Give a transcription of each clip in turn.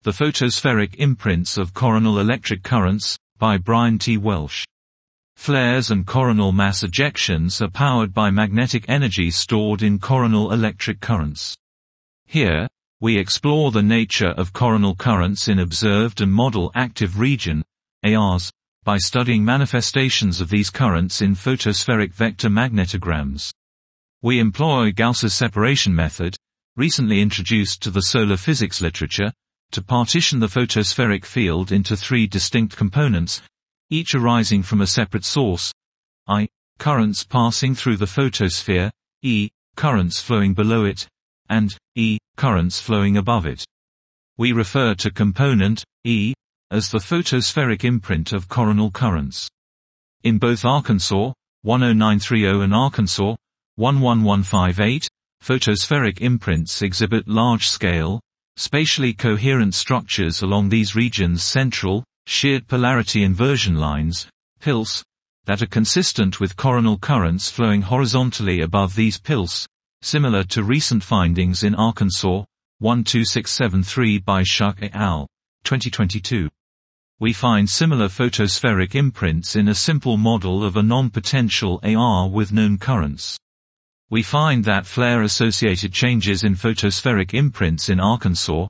The Photospheric Imprints of Coronal Electric Currents, by Brian T. Welsh. Flares and coronal mass ejections are powered by magnetic energy stored in coronal electric currents. Here, we explore the nature of coronal currents in observed and model active region, ARs, by studying manifestations of these currents in photospheric vector magnetograms. We employ Gauss's separation method, recently introduced to the solar physics literature, to partition the photospheric field into three distinct components, each arising from a separate source: I. Currents passing through the photosphere, E. Currents flowing below it, and E. Currents flowing above it. We refer to component, E, as the photospheric imprint of coronal currents. In both Arkansas 10930 and Arkansas 11158, photospheric imprints exhibit large-scale, spatially coherent structures along these regions' central, sheared polarity inversion lines, pulse, that are consistent with coronal currents flowing horizontally above these pulse, similar to recent findings in Arkansas 12673 by Schuck et al. 2022. We find similar photospheric imprints in a simple model of a non-potential AR with known currents. We find that flare-associated changes in photospheric imprints in Arkansas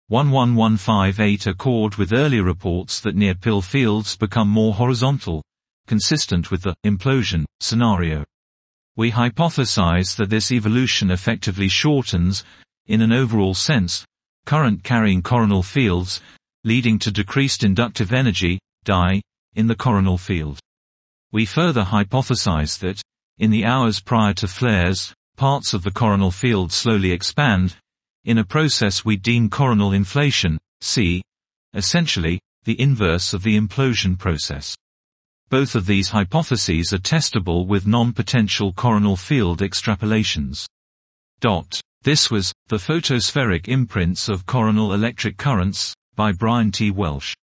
11158 accord with earlier reports that near-pill fields become more horizontal, consistent with the implosion scenario. We hypothesize that this evolution effectively shortens, in an overall sense, current-carrying coronal fields, leading to decreased inductive energy, dI, in the coronal field. We further hypothesize that, in the hours prior to flares, parts of the coronal field slowly expand, in a process we deem coronal inflation, C, essentially, the inverse of the implosion process. Both of these hypotheses are testable with non-potential coronal field extrapolations. This was The Photospheric Imprints of Coronal Electric Currents, by Brian T. Welsh.